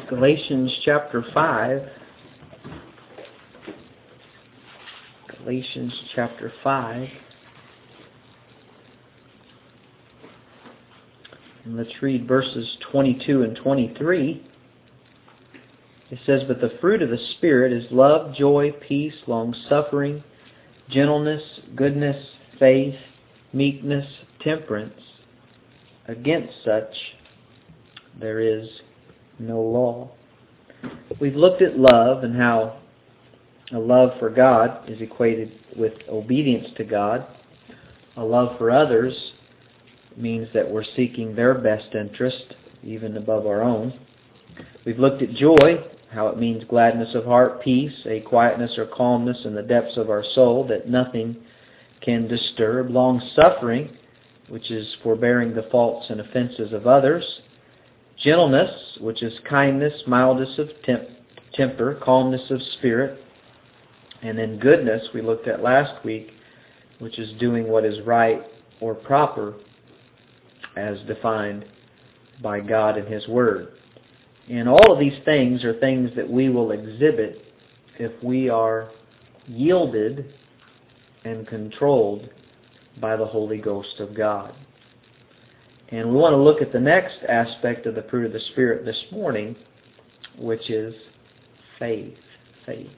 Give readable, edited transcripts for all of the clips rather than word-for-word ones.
Galatians chapter 5. Galatians chapter 5. And let's read verses 22 and 23. It says, "But the fruit of the Spirit is love, joy, peace, long-suffering, gentleness, goodness, faith, meekness, temperance. Against such there is no law." We've looked at love and how a love for God is equated with obedience to God. A love for others means that we're seeking their best interest, even above our own. We've looked at joy, how it means gladness of heart, peace, a quietness or calmness in the depths of our soul that nothing can disturb. Long-suffering, which is forbearing the faults and offenses of others. Gentleness, which is kindness, mildness of temper, calmness of spirit. And then goodness, we looked at last week, which is doing what is right or proper as defined by God and His Word. And all of these things are things that we will exhibit if we are yielded and controlled by the Holy Ghost of God. And we want to look at the next aspect of the fruit of the Spirit this morning, which is faith. Faith.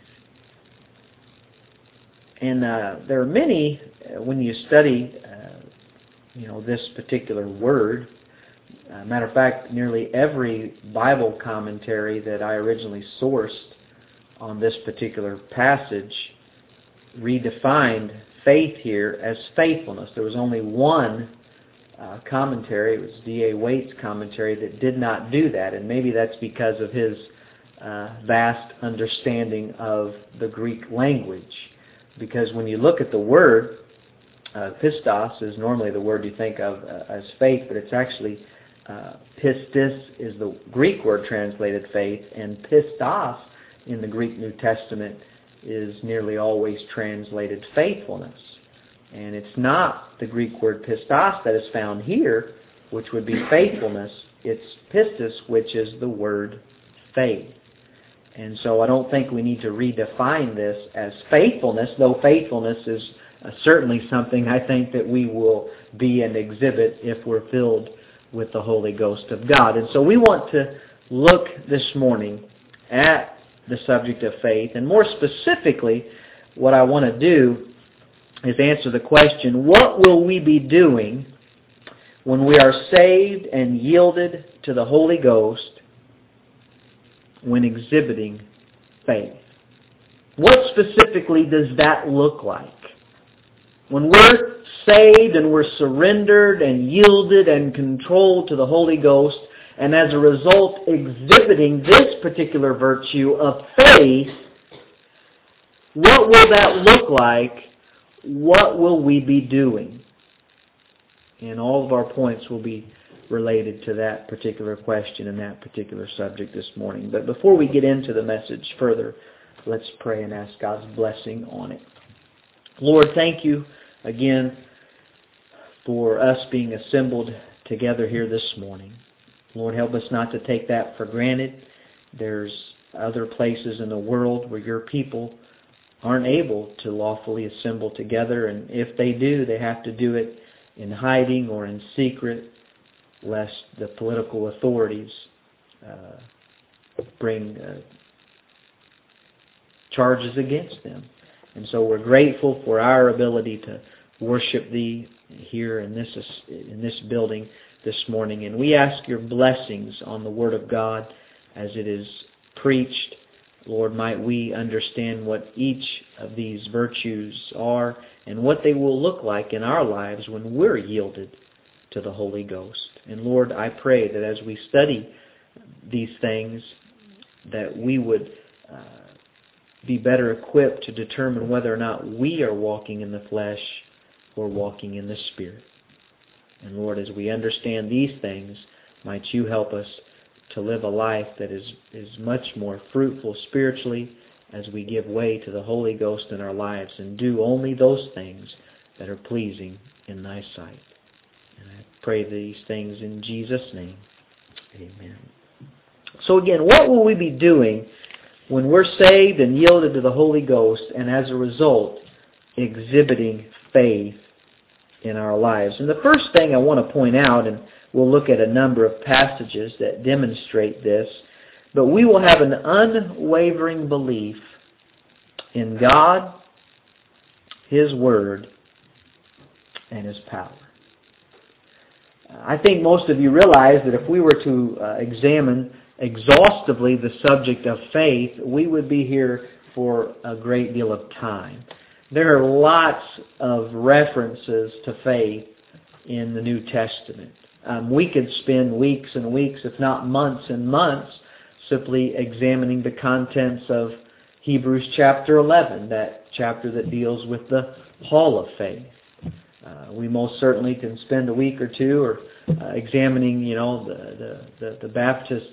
And there are many, when you study this particular word, matter of fact, nearly every Bible commentary that I originally sourced on this particular passage redefined faith here as faithfulness. There was only one commentary, it was D.A. Waite's commentary, that did not do that, and maybe that's because of his vast understanding of the Greek language. Because when you look at the word, pistos is normally the word you think of as faith, but it's actually pistis is the Greek word translated faith, and pistos in the Greek New Testament is nearly always translated faithfulness. And it's not the Greek word pistos that is found here, which would be faithfulness. It's pistis, which is the word faith. And so I don't think we need to redefine this as faithfulness, though faithfulness is certainly something I think that we will be and exhibit if we're filled with the Holy Ghost of God. And so we want to look this morning at the subject of faith, and more specifically, what I want to do is answer the question, what will we be doing when we are saved and yielded to the Holy Ghost when exhibiting faith? What specifically does that look like? When we're saved and we're surrendered and yielded and controlled to the Holy Ghost, and as a result exhibiting this particular virtue of faith, what will that look like? What will we be doing? And all of our points will be related to that particular question and that particular subject this morning. But before we get into the message further, let's pray and ask God's blessing on it. Lord, thank you again for us being assembled together here this morning. Lord, help us not to take that for granted. There's other places in the world where your people aren't able to lawfully assemble together, and if they do, they have to do it in hiding or in secret, lest the political authorities bring charges against them. And so we're grateful for our ability to worship Thee here in this building this morning. And we ask your blessings on the Word of God as it is preached. Lord, might we understand what each of these virtues are and what they will look like in our lives when we're yielded to the Holy Ghost. And Lord, I pray that as we study these things, that we would be better equipped to determine whether or not we are walking in the flesh or walking in the Spirit. And Lord, as we understand these things, might you help us to live a life that is much more fruitful spiritually as we give way to the Holy Ghost in our lives and do only those things that are pleasing in thy sight. And I pray these things in Jesus' name. Amen. So again, what will we be doing when we're saved and yielded to the Holy Ghost, and as a result, exhibiting faith in our lives? And the first thing I want to point out, and we'll look at a number of passages that demonstrate this, but we will have an unwavering belief in God, His Word, and His power. I think most of you realize that if we were to examine exhaustively the subject of faith, we would be here for a great deal of time. There are lots of references to faith in the New Testament. We could spend weeks and weeks, if not months and months, simply examining the contents of Hebrews chapter 11, that chapter that deals with the hall of faith. We most certainly can spend a week or two or examining, the Baptist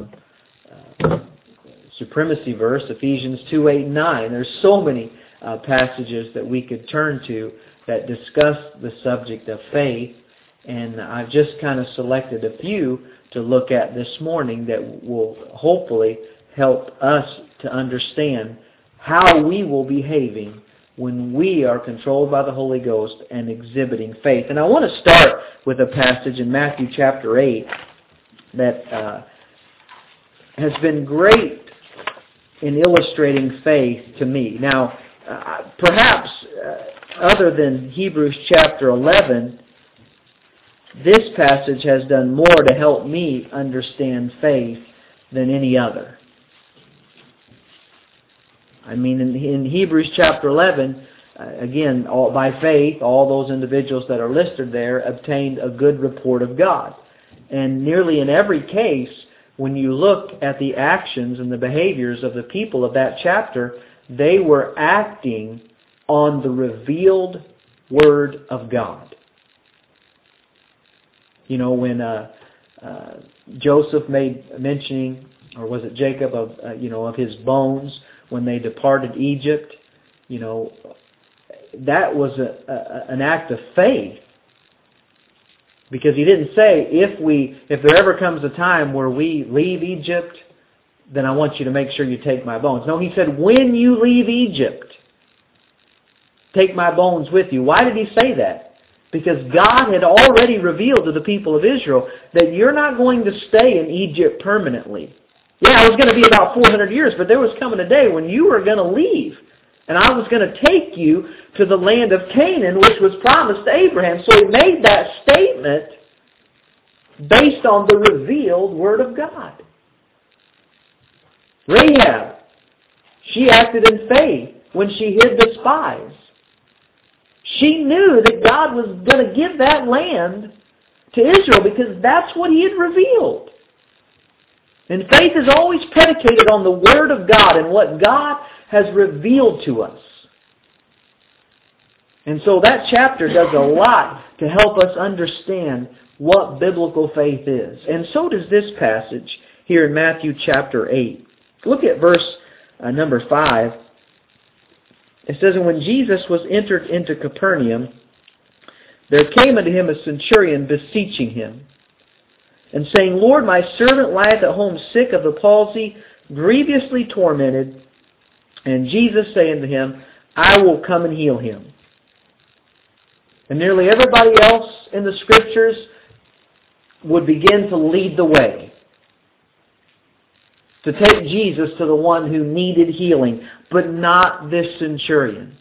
supremacy verse, Ephesians 2:8-9. There's so many passages that we could turn to that discuss the subject of faith, and I've just kind of selected a few to look at this morning that will hopefully help us to understand how we will be behaving when we are controlled by the Holy Ghost and exhibiting faith. And I want to start with a passage in Matthew chapter 8 that has been great in illustrating faith to me. Now, perhaps other than Hebrews chapter 11, this passage has done more to help me understand faith than any other. I mean, in Hebrews chapter 11, again, by faith, all those individuals that are listed there obtained a good report of God. And nearly in every case, when you look at the actions and the behaviors of the people of that chapter, they were acting on the revealed Word of God. You know, when Joseph made mentioning, or was it Jacob, of his bones when they departed Egypt, that was an act of faith. Because he didn't say, if there ever comes a time where we leave Egypt, then I want you to make sure you take my bones. No, he said, when you leave Egypt, take my bones with you. Why did he say that? Because God had already revealed to the people of Israel that you're not going to stay in Egypt permanently. Yeah, it was going to be about 400 years, but there was coming a day when you were going to leave. And I was going to take you to the land of Canaan, which was promised to Abraham. So he made that statement based on the revealed Word of God. Rahab, she acted in faith when she hid the spies. She knew that God was going to give that land to Israel because that's what He had revealed. And faith is always predicated on the Word of God and what God has revealed to us. And so that chapter does a lot to help us understand what biblical faith is. And so does this passage here in Matthew chapter 8. Look at verse number 5. It says, "And when Jesus was entered into Capernaum, there came unto him a centurion beseeching him, and saying, Lord, my servant lieth at home sick of the palsy, grievously tormented. And Jesus saying to him, I will come and heal him." And nearly everybody else in the Scriptures would begin to lead the way, to take Jesus to the one who needed healing, but not this centurion.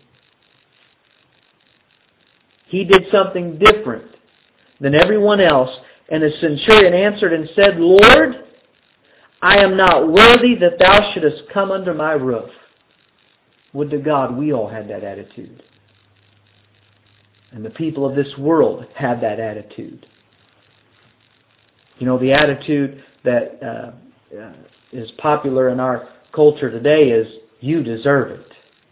He did something different than everyone else. And the centurion answered and said, Lord, I am not worthy that thou shouldest come under my roof. Would to God we all had that attitude. And the people of this world had that attitude. The attitude that is popular in our culture today is, you deserve it.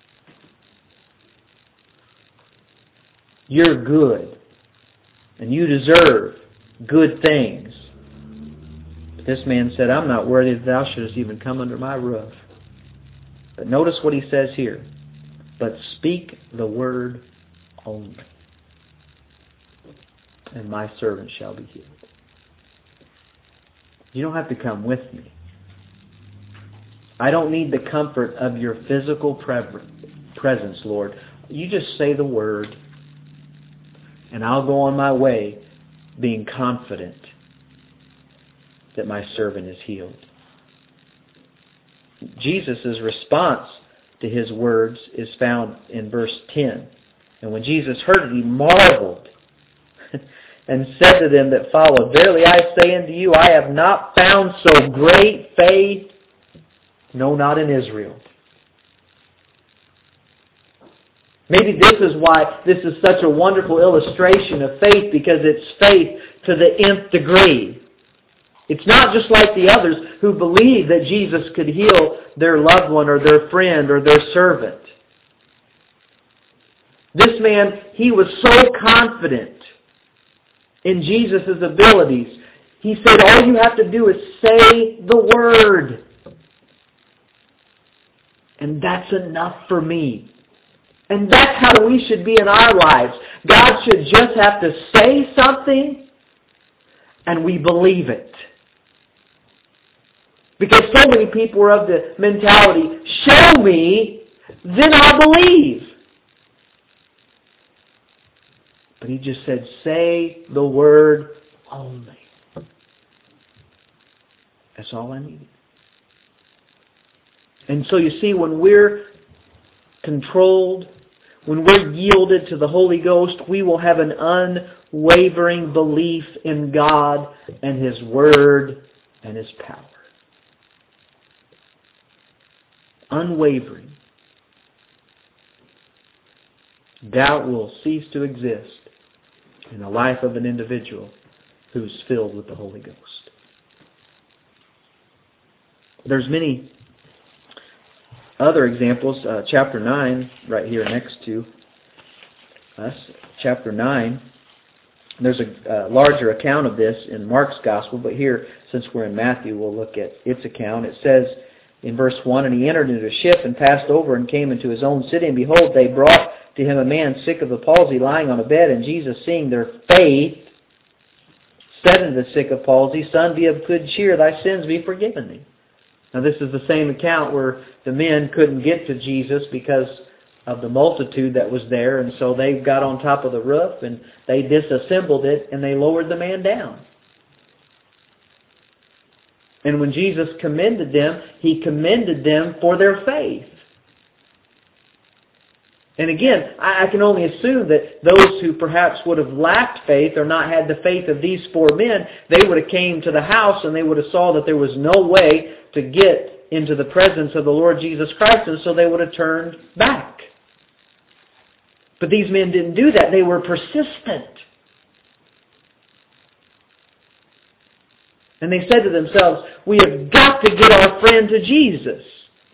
You're good. And you deserve good things. But this man said, I'm not worthy that thou shouldest even come under my roof. But notice what he says here. But speak the word only, and my servant shall be healed. You don't have to come with me. I don't need the comfort of your physical presence, Lord. You just say the word, and I'll go on my way being confident that my servant is healed. Jesus' response to his words is found in verse 10. And when Jesus heard it, he marveled and said to them that followed, Verily I say unto you, I have not found so great faith, no, not in Israel. Maybe this is why this is such a wonderful illustration of faith, because it's faith to the nth degree. It's not just like the others who believed that Jesus could heal their loved one or their friend or their servant. This man, he was so confident in Jesus' abilities. He said, all you have to do is say the word. And that's enough for me. And that's how we should be in our lives. God should just have to say something and we believe it. Because so many people are of the mentality, show me, then I'll believe. But he just said, say the word only. That's all I needed. And so you see, when we're controlled, when we're yielded to the Holy Ghost, we will have an unwavering belief in God and His Word and His power. Unwavering. Doubt will cease to exist in the life of an individual who's filled with the Holy Ghost. There's many other examples. Chapter 9, right here next to us, chapter 9, there's a larger account of this in Mark's Gospel, but here, since we're in Matthew, we'll look at its account. It says in verse 1, And he entered into a ship and passed over and came into his own city, and behold, they brought to him a man sick of the palsy lying on a bed, and Jesus, seeing their faith, said unto the sick of palsy, Son, be of good cheer, thy sins be forgiven thee. Now this is the same account where the men couldn't get to Jesus because of the multitude that was there, and so they got on top of the roof and they disassembled it and they lowered the man down. And when Jesus commended them, He commended them for their faith. And again, I can only assume that those who perhaps would have lacked faith or not had the faith of these four men, they would have came to the house and they would have saw that there was no way to get into the presence of the Lord Jesus Christ, and so they would have turned back. But these men didn't do that. They were persistent. And they said to themselves, we have got to get our friend to Jesus.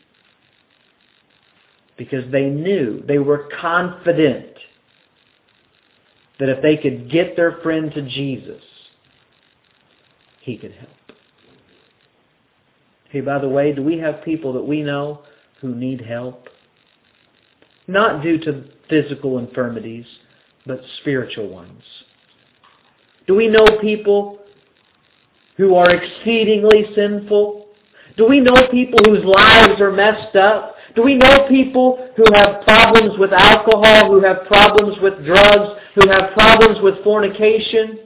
Because they knew, they were confident that if they could get their friend to Jesus, He could help. Hey, by the way, do we have people that we know who need help? Not due to physical infirmities, but spiritual ones. Do we know people who are exceedingly sinful? Do we know people whose lives are messed up? Do we know people who have problems with alcohol, who have problems with drugs, who have problems with fornication?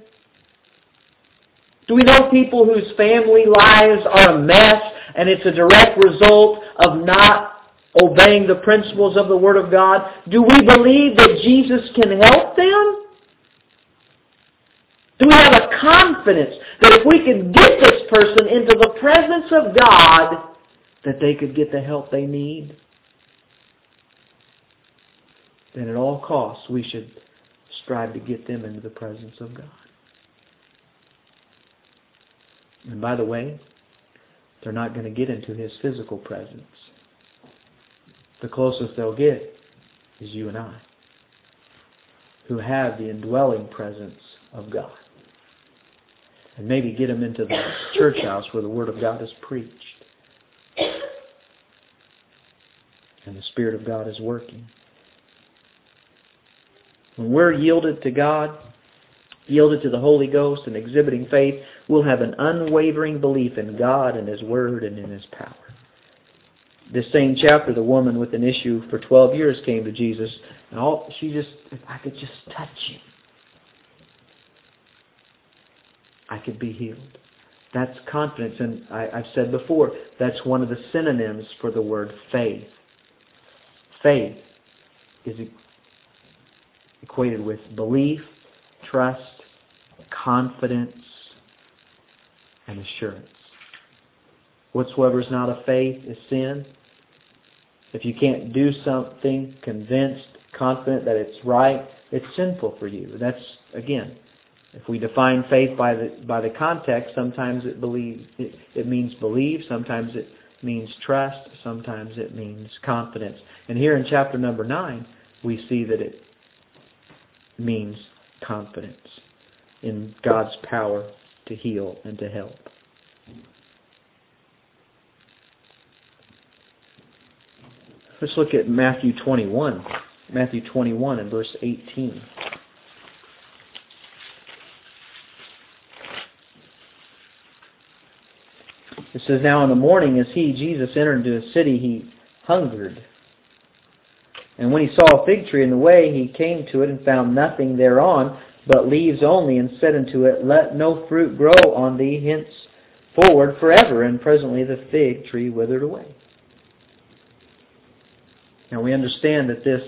Do we know people whose family lives are a mess and it's a direct result of not obeying the principles of the Word of God? Do we believe that Jesus can help them? Do we have a confidence that if we could get this person into the presence of God, that they could get the help they need? Then at all costs, we should strive to get them into the presence of God. And by the way, they're not going to get into His physical presence. The closest they'll get is you and I, who have the indwelling presence of God. And maybe get them into the church house where the Word of God is preached. And the Spirit of God is working. When we're yielded to God, yielded to the Holy Ghost and exhibiting faith, we'll have an unwavering belief in God and His Word and in His power. This same chapter, the woman with an issue for 12 years came to Jesus, and if I could just touch you, I could be healed. That's confidence, and I've said before, that's one of the synonyms for the word faith. Faith is equated with belief, trust, confidence, and assurance. Whatsoever is not of faith is sin. If you can't do something convinced, confident that it's right, it's sinful for you. That's, again, if we define faith by the context, sometimes it means believe, sometimes it means trust, sometimes it means confidence. And here in chapter number 9, we see that it means confidence in God's power to heal and to help. Let's look at Matthew 21. Matthew 21 and verse 18. It says, Now in the morning, as Jesus, entered into a city, he hungered. And when he saw a fig tree in the way, he came to it and found nothing thereon, but leaves only, and said unto it, Let no fruit grow on thee henceforward forever. And presently the fig tree withered away. Now we understand that this,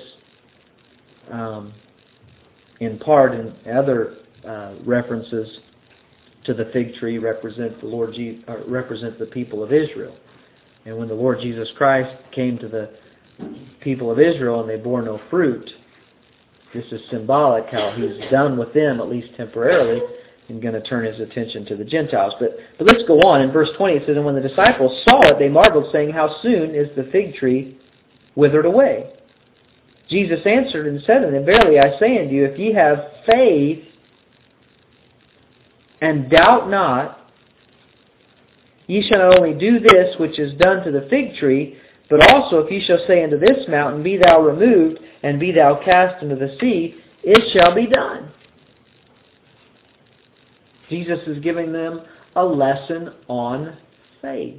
in part, and other references to the fig tree represent the people of Israel. And when the Lord Jesus Christ came to the people of Israel and they bore no fruit, this is symbolic how He's done with them, at least temporarily, and going to turn His attention to the Gentiles. But let's go on. In verse 20 it says, And when the disciples saw it, they marveled, saying, How soon is the fig tree withered away? Jesus answered and said unto them, Verily I say unto you, if ye have faith, and doubt not, ye shall not only do this which is done to the fig tree, but also if ye shall say unto this mountain, Be thou removed, and be thou cast into the sea, it shall be done. Jesus is giving them a lesson on faith.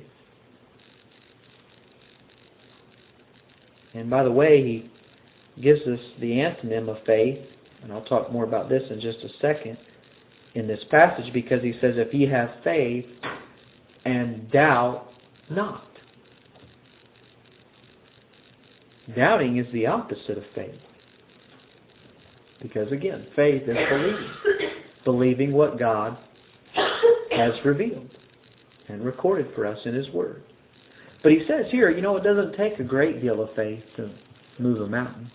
And by the way, He gives us the antonym of faith, and I'll talk more about this in just a second, in this passage, because He says, if ye have faith and doubt not. Doubting is the opposite of faith. Because again, faith is believing. Believing what God has revealed and recorded for us in His Word. But He says here, it doesn't take a great deal of faith to move a mountain.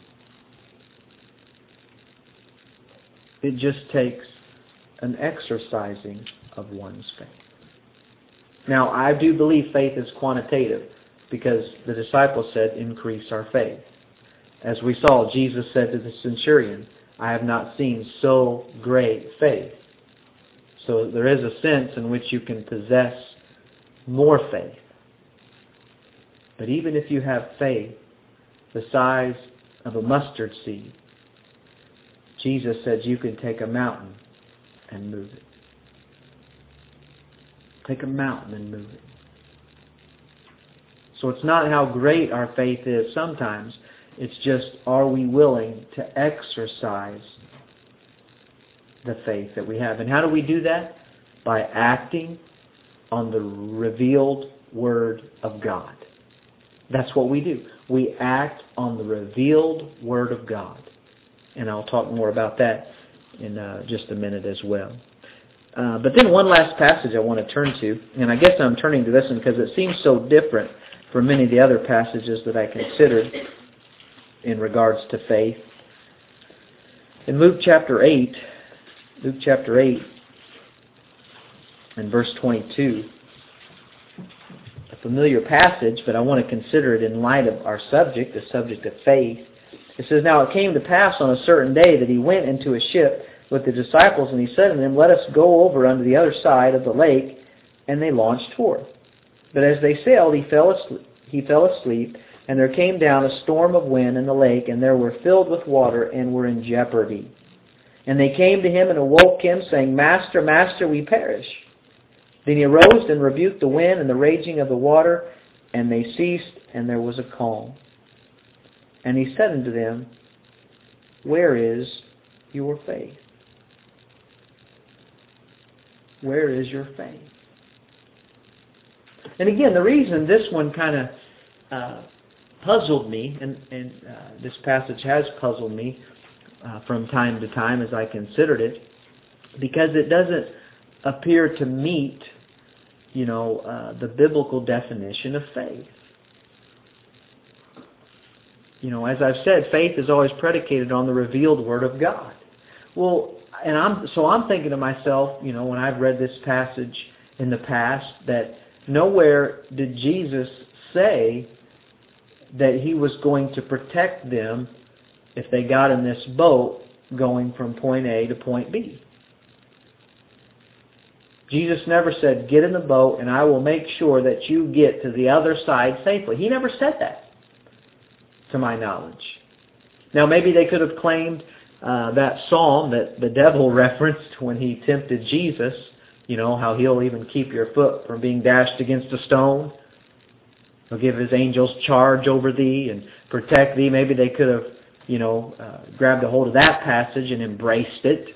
It just takes an exercising of one's faith. Now, I do believe faith is quantitative, because the disciples said, increase our faith. As we saw, Jesus said to the centurion, I have not seen so great faith. So there is a sense in which you can possess more faith. But even if you have faith the size of a mustard seed, Jesus said you can take a mountain and move it. Take a mountain and move it. So it's not how great our faith is sometimes. It's just, are we willing to exercise the faith that we have? And how do we do that? By acting on the revealed Word of God. That's what we do. We act on the revealed Word of God. And I'll talk more about that in just a minute as well. But then one last passage I want to turn to, and I guess I'm turning to this one because it seems so different from many of the other passages that I considered in regards to faith. In Luke chapter 8 and verse 22, a familiar passage, but I want to consider it in light of our subject, the subject of faith. It says, Now it came to pass on a certain day that he went into a ship with the disciples, and he said unto them, Let us go over unto the other side of the lake. And they launched forth. But as they sailed, he fell asleep, and there came down a storm of wind in the lake, and they were filled with water, and were in jeopardy. And they came to him and awoke him, saying, Master, Master, we perish. Then he arose and rebuked the wind and the raging of the water, And they ceased, and there was a calm. And he said unto them, Where is your faith? Where is your faith? And again, the reason this one kind of puzzled me, and this passage has puzzled me from time to time as I considered it, because it doesn't appear to meet, the biblical definition of faith. As I've said, faith is always predicated on the revealed Word of God. Well, and I'm thinking to myself, when I've read this passage in the past, that nowhere did Jesus say that He was going to protect them if they got in this boat going from point A to point B. Jesus never said, get in the boat and I will make sure that you get to the other side safely. He never said that, to my knowledge. Now maybe they could have claimed that psalm that the devil referenced when he tempted Jesus, how He'll even keep your foot from being dashed against a stone. He'll give His angels charge over thee and protect thee. Maybe they could have, grabbed a hold of that passage and embraced it.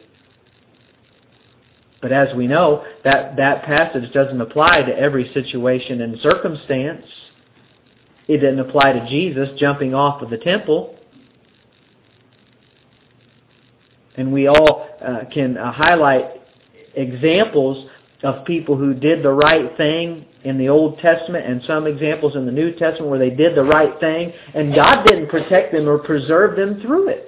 But as we know, that passage doesn't apply to every situation and circumstance. It didn't apply to Jesus jumping off of the temple. And we all can highlight examples of people who did the right thing in the Old Testament and some examples in the New Testament where they did the right thing and God didn't protect them or preserve them through it.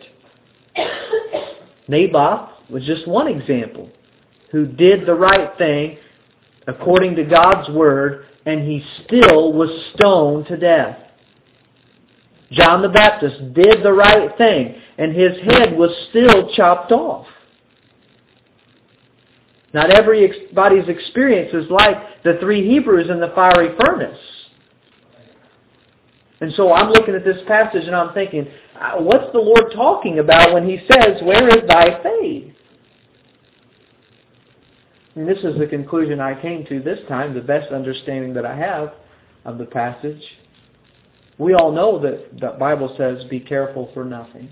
Naboth was just one example who did the right thing according to God's Word, and he still was stoned to death. John the Baptist did the right thing, and his head was still chopped off. Not everybody's experience is like the three Hebrews in the fiery furnace. And so I'm looking at this passage and I'm thinking, what's the Lord talking about when He says, where is thy faith? And this is the conclusion I came to this time, the best understanding that I have of the passage. We all know that the Bible says, be careful for nothing.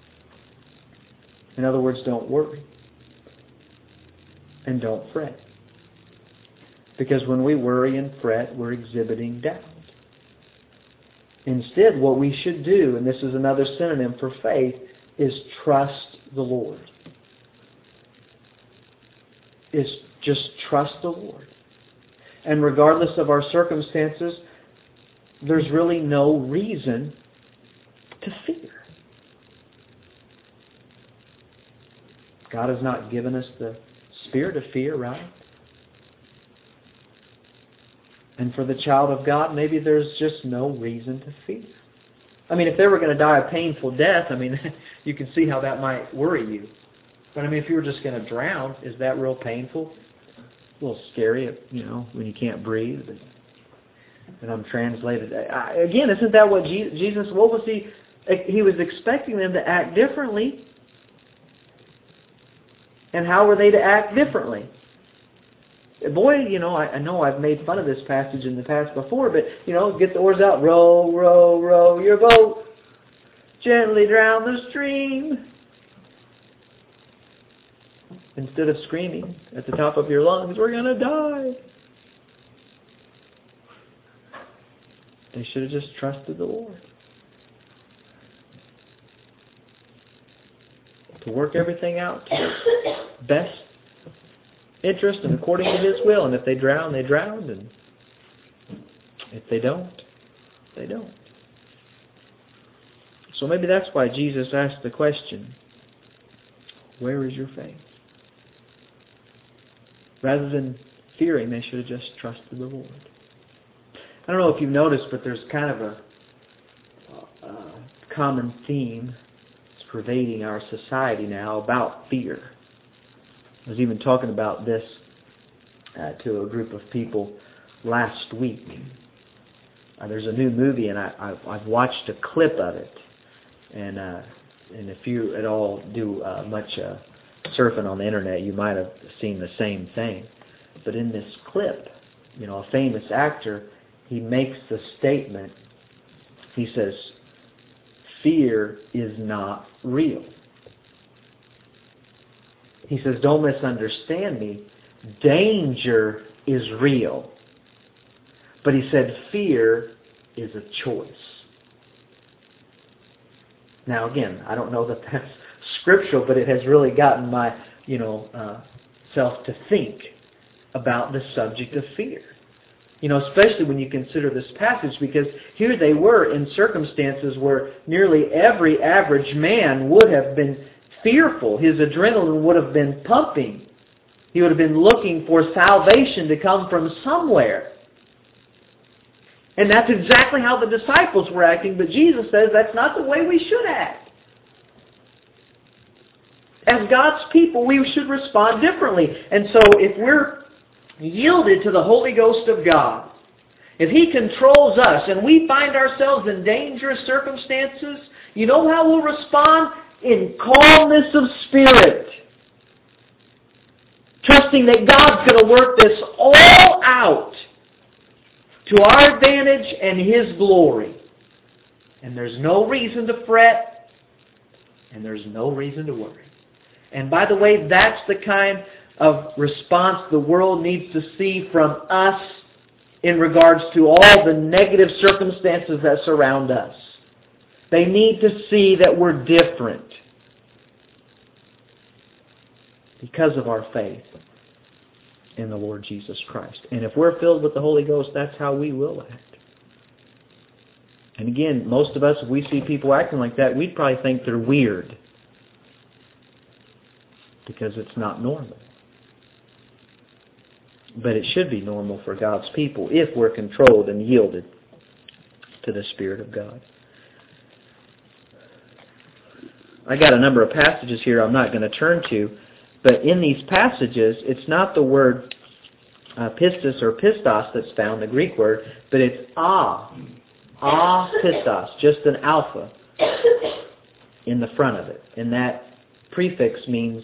In other words, don't worry. And don't fret. Because when we worry and fret, we're exhibiting doubt. Instead, what we should do, and this is another synonym for faith, is trust the Lord. Is just trust the Lord. And regardless of our circumstances, there's really no reason to fear. God has not given us the spirit of fear, right? And for the child of God, maybe there's just no reason to fear. I mean, if they were going to die a painful death, you can see how that might worry you. But if you were just going to drown, is that real painful? A little scary, when you can't breathe. And I'm translated. Again, isn't that what Jesus, what was He? He was expecting them to act differently. And how were they to act differently? Boy, I know I've made fun of this passage in the past before, but, get the oars out, row, row, row your boat, gently down the stream. Instead of screaming at the top of your lungs, we're going to die. They should have just trusted the Lord. To work everything out to their best interest and according to His will. And if they drown, they drowned. And if they don't, they don't. So maybe that's why Jesus asked the question, where is your faith? Rather than fearing, they should have just trusted the Lord. I don't know if you've noticed, but there's kind of a common theme that's pervading our society now about fear. I was even talking about this to a group of people last week. There's a new movie, and I've watched a clip of it. And if you at all do much surfing on the internet, you might have seen the same thing. But in this clip, a famous actor, he makes the statement, he says, fear is not real. He says, don't misunderstand me. Danger is real. But he said, fear is a choice. Now again, I don't know that that's scriptural, but it has really gotten my, self to think about the subject of fear. Especially when you consider this passage, because here they were in circumstances where nearly every average man would have been fearful. His adrenaline would have been pumping. He would have been looking for salvation to come from somewhere. And that's exactly how the disciples were acting, but Jesus says that's not the way we should act. As God's people, we should respond differently. And so if we're yielded to the Holy Ghost of God, if He controls us and we find ourselves in dangerous circumstances, you know how we'll respond? In calmness of spirit. Trusting that God's going to work this all out to our advantage and His glory. And there's no reason to fret, and there's no reason to worry. And by the way, that's the kind of response the world needs to see from us in regards to all the negative circumstances that surround us. They need to see that we're different because of our faith in the Lord Jesus Christ. And if we're filled with the Holy Ghost, that's how we will act. And again, most of us, if we see people acting like that, we'd probably think they're weird because it's not normal. But it should be normal for God's people if we're controlled and yielded to the Spirit of God. I got a number of passages here I'm not going to turn to, but in these passages, it's not the word pistis or pistos that's found, the Greek word, but it's pistos, just an alpha in the front of it. And that prefix means,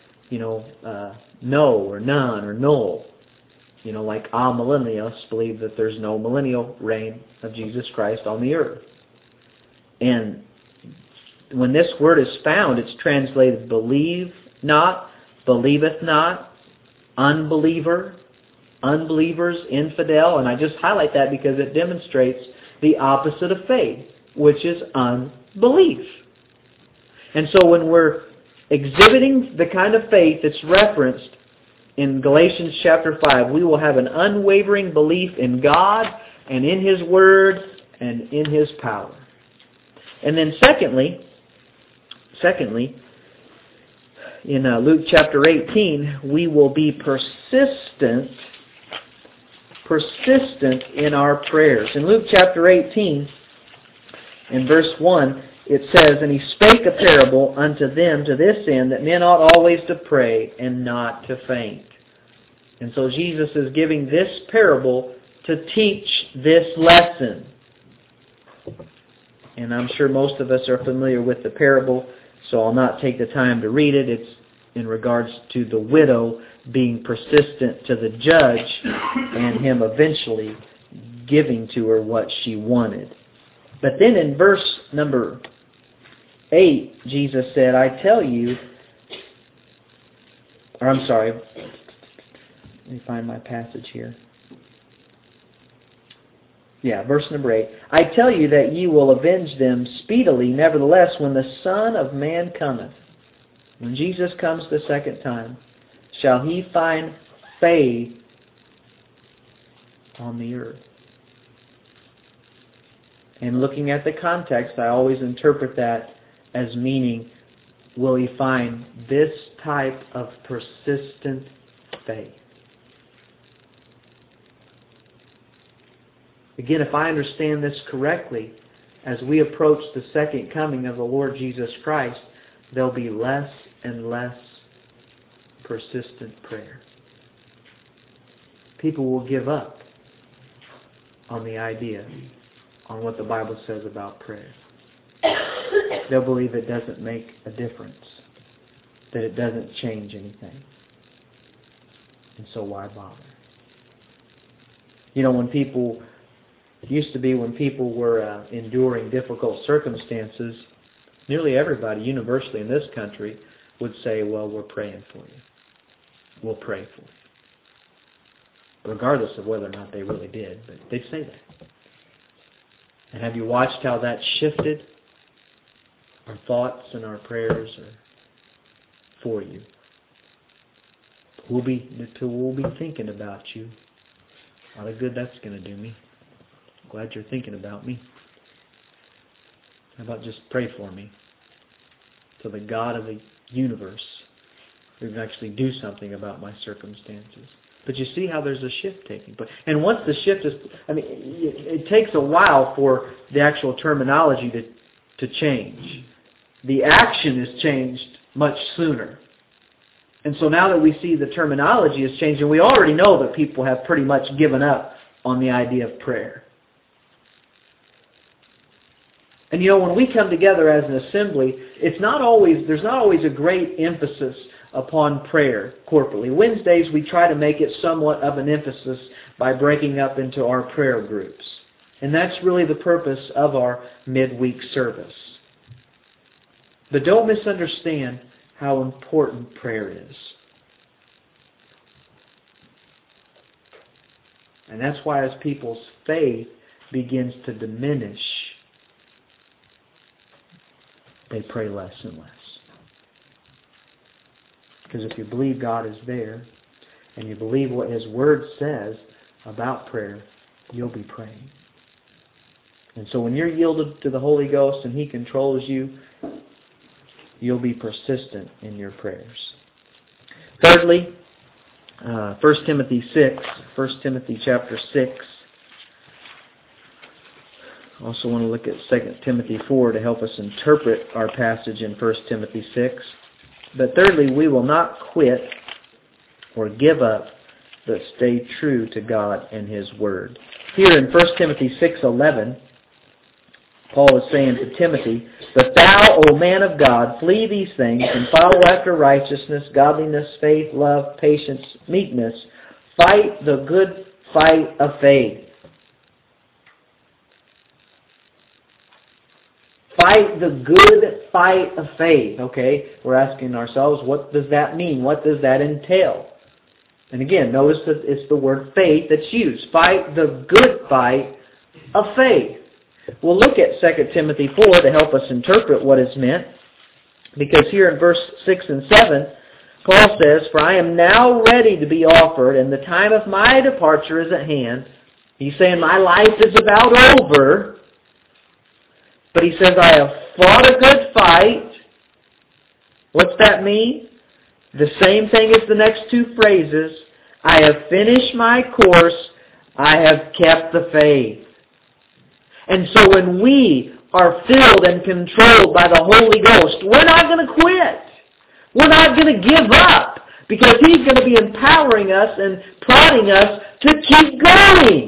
no or none or null. Like amillennials believe that there's no millennial reign of Jesus Christ on the earth. And when this word is found, it's translated believe not, believeth not, unbeliever, unbelievers, infidel. And I just highlight that because it demonstrates the opposite of faith, which is unbelief. And so when we're exhibiting the kind of faith that's referenced in Galatians chapter 5, we will have an unwavering belief in God and in His Word and in His power. And then secondly, in Luke chapter 18, we will be persistent in our prayers. In Luke chapter 18, in verse 1, it says, "And He spake a parable unto them to this end, that men ought always to pray and not to faint." And so Jesus is giving this parable to teach this lesson. And I'm sure most of us are familiar with the parable, so I'll not take the time to read it. It's in regards to the widow being persistent to the judge and him eventually giving to her what she wanted. But then in verse number 8, Jesus said, let me find my passage here. Verse number 8. "I tell you that ye will avenge them speedily. Nevertheless, when the Son of Man cometh," when Jesus comes the second time, "shall He find faith on the earth?" And looking at the context, I always interpret that as meaning, will He find this type of persistent faith? Again, if I understand this correctly, as we approach the second coming of the Lord Jesus Christ, there'll be less and less persistent prayer. People will give up on the idea, on what the Bible says about prayer. They'll believe it doesn't make a difference, that it doesn't change anything. And so why bother? When people It used to be when people were enduring difficult circumstances, nearly everybody, universally in this country, would say, well, we're praying for you. We'll pray for you. Regardless of whether or not they really did, but they'd say that. And have you watched how that shifted? Our thoughts and our prayers are for you. We'll be thinking about you. A lot of good that's going to do me. Glad you're thinking about me. How about just pray for me? To the God of the universe who can actually do something about my circumstances. But you see how there's a shift taking place. And once the shift is, it takes a while for the actual terminology to change. The action is changed much sooner. And so now that we see the terminology is changing, we already know that people have pretty much given up on the idea of prayer. And when we come together as an assembly, there's not always a great emphasis upon prayer corporately. Wednesdays we try to make it somewhat of an emphasis by breaking up into our prayer groups. And that's really the purpose of our midweek service. But don't misunderstand how important prayer is. And that's why as people's faith begins to diminish, they pray less and less. Because if you believe God is there, and you believe what His Word says about prayer, you'll be praying. And so when you're yielded to the Holy Ghost and He controls you, you'll be persistent in your prayers. Thirdly, 1 Timothy chapter 6. Also want to look at 2 Timothy 4 to help us interpret our passage in 1 Timothy 6. But thirdly, we will not quit or give up, but stay true to God and His Word. Here in 1 Timothy 6:11, Paul is saying to Timothy, "But thou, O man of God, flee these things, and follow after righteousness, godliness, faith, love, patience, meekness. Fight the good fight of faith." Fight the good fight of faith. Okay, we're asking ourselves, what does that mean? What does that entail? And again, notice that it's the word faith that's used. Fight the good fight of faith. We'll look at 2 Timothy 4 to help us interpret what is meant. Because here in verse 6 and 7, Paul says, "For I am now ready to be offered, and the time of my departure is at hand." He's saying my life is about over. But he says, "I have fought a good fight." What's that mean? The same thing as the next two phrases. "I have finished my course. I have kept the faith." And so when we are filled and controlled by the Holy Ghost, we're not going to quit. We're not going to give up, because He's going to be empowering us and prodding us to keep going.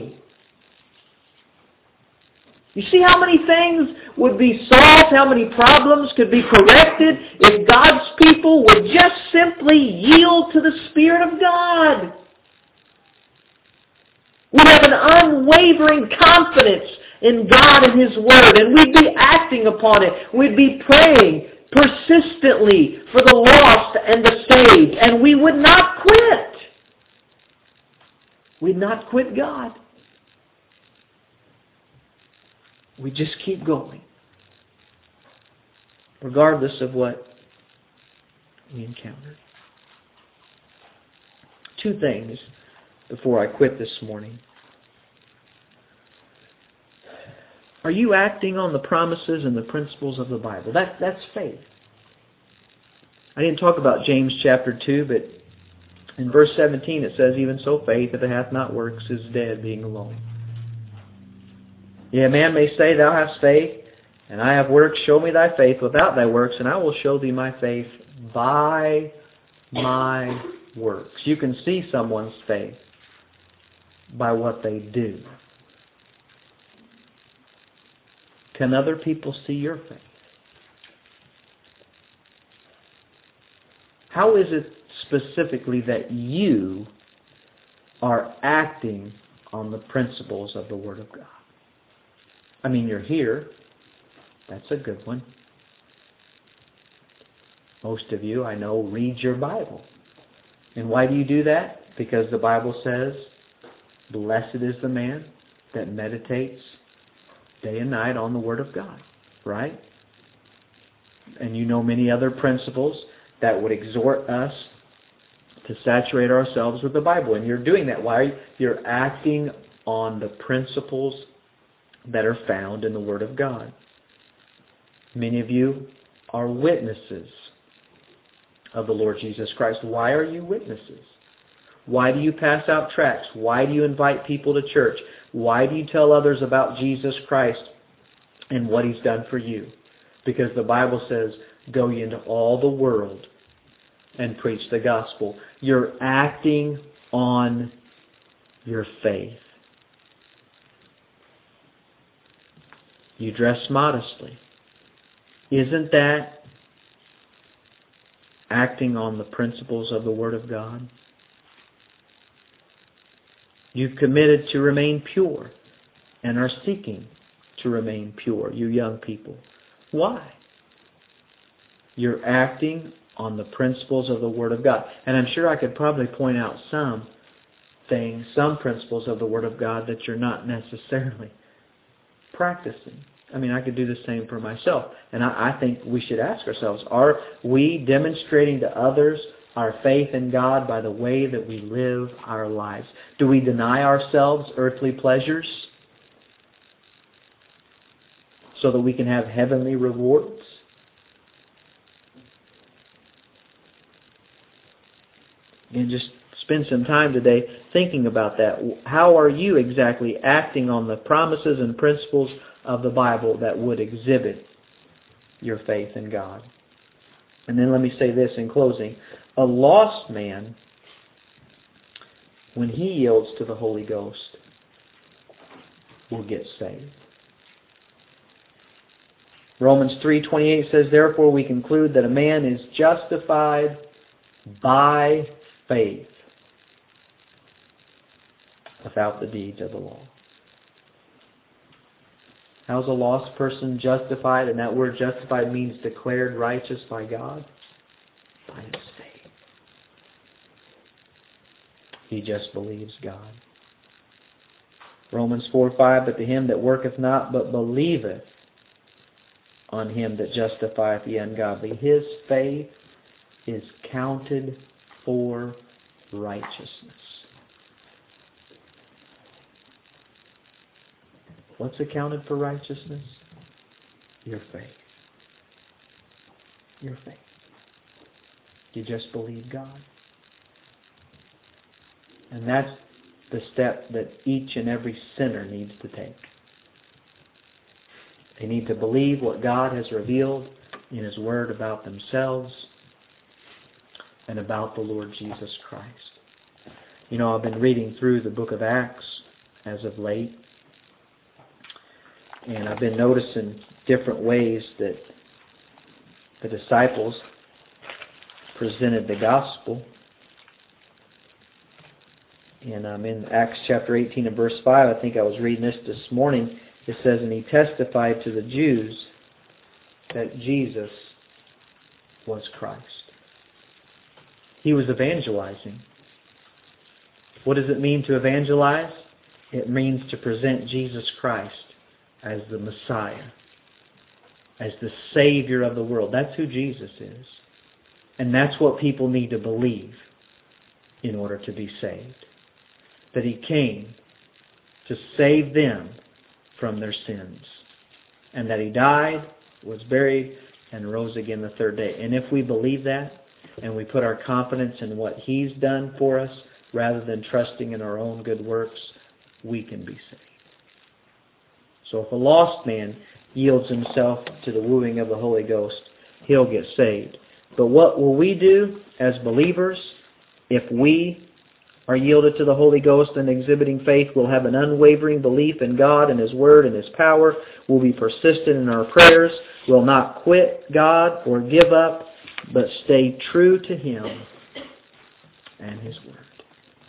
You see how many things would be solved, how many problems could be corrected if God's people would just simply yield to the Spirit of God. We'd have an unwavering confidence in God and His Word, and we'd be acting upon it. We'd be praying persistently for the lost and the saved, and we would not quit. We'd not quit God. We just keep going, regardless of what we encounter. Two things before I quit this morning. Are you acting on the promises and the principles of the Bible? That's faith. I didn't talk about James chapter 2, but in verse 17 it says, "Even so faith, if it hath not works, is dead, being alone." Yeah, man may say, "Thou hast faith, and I have works. Show me thy faith without thy works, and I will show thee my faith by my works." You can see someone's faith by what they do. Can other people see your faith? How is it specifically that you are acting on the principles of the Word of God? I mean, you're here. That's a good one. Most of you, I know, read your Bible. And why do you do that? Because the Bible says, blessed is the man that meditates day and night on the Word of God. Right? And you know many other principles that would exhort us to saturate ourselves with the Bible. And you're doing that. Why? You're acting on the principles that are found in the Word of God. Many of you are witnesses of the Lord Jesus Christ. Why are you witnesses? Why do you pass out tracts? Why do you invite people to church? Why do you tell others about Jesus Christ and what He's done for you? Because the Bible says, go ye into all the world and preach the gospel. You're acting on your faith. You dress modestly. Isn't that acting on the principles of the Word of God? You've committed to remain pure and are seeking to remain pure, you young people. Why? You're acting on the principles of the Word of God. And I'm sure I could probably point out some principles of the Word of God that you're not necessarily practicing. I mean, I could do the same for myself. And I think we should ask ourselves, are we demonstrating to others our faith in God by the way that we live our lives? Do we deny ourselves earthly pleasures so that we can have heavenly rewards? And just spend some time today thinking about that. How are you exactly acting on the promises and principles of the Bible that would exhibit your faith in God? And then let me say this in closing. A lost man, when he yields to the Holy Ghost, will get saved. Romans 3:28 says, therefore we conclude that a man is justified by faith without the deeds of the law. How's a lost person justified? And that word justified means declared righteous by God. By his faith. He just believes God. Romans 4:5, but to him that worketh not, but believeth on him that justifieth the ungodly, his faith is counted for righteousness. What's accounted for righteousness? Your faith. Your faith. You just believe God. And that's the step that each and every sinner needs to take. They need to believe what God has revealed in His Word about themselves and about the Lord Jesus Christ. You know, I've been reading through the book of Acts as of late, and I've been noticing different ways that the disciples presented the gospel. And in Acts chapter 18 and verse 5, I think I was reading this morning, it says, and he testified to the Jews that Jesus was Christ. He was evangelizing. What does it mean to evangelize? It means to present Jesus Christ as the Messiah, as the Savior of the world. That's who Jesus is. And that's what people need to believe in order to be saved. That He came to save them from their sins. And that He died, was buried, and rose again the third day. And if we believe that, and we put our confidence in what He's done for us, rather than trusting in our own good works, we can be saved. So if a lost man yields himself to the wooing of the Holy Ghost, he'll get saved. But what will we do as believers if we are yielded to the Holy Ghost and exhibiting faith? We'll have an unwavering belief in God and His Word and His power. We'll be persistent in our prayers. We'll not quit God or give up, but stay true to Him and His Word.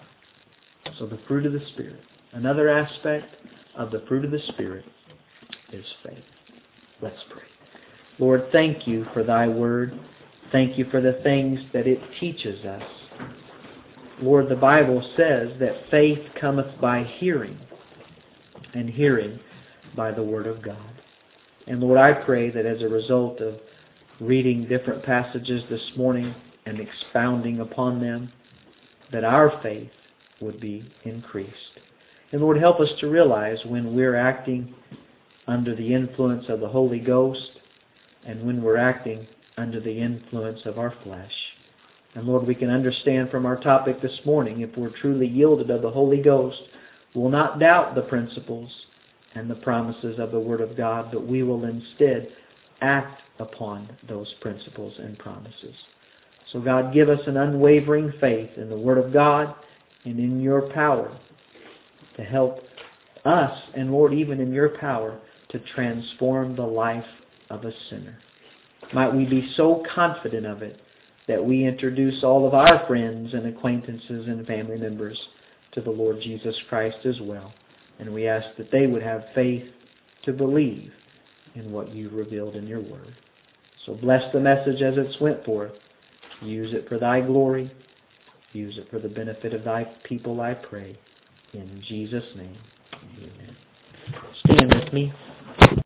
So the fruit of the Spirit. Another aspect of the fruit of the Spirit is faith. Let's pray. Lord, thank you for thy word. Thank you for the things that it teaches us. Lord, the Bible says that faith cometh by hearing, and hearing by the word of God. And Lord, I pray that as a result of reading different passages this morning and expounding upon them, that our faith would be increased. And Lord, help us to realize when we're acting under the influence of the Holy Ghost and when we're acting under the influence of our flesh. And Lord, we can understand from our topic this morning, if we're truly yielded of the Holy Ghost, we'll not doubt the principles and the promises of the Word of God, but we will instead act upon those principles and promises. So God, give us an unwavering faith in the Word of God and in your power to help us, and Lord, even in your power, to transform the life of a sinner. Might we be so confident of it that we introduce all of our friends and acquaintances and family members to the Lord Jesus Christ as well. And we ask that they would have faith to believe in what you've revealed in your word. So bless the message as it's went forth. Use it for thy glory. Use it for the benefit of thy people, I pray. In Jesus' name, amen. Stand with me.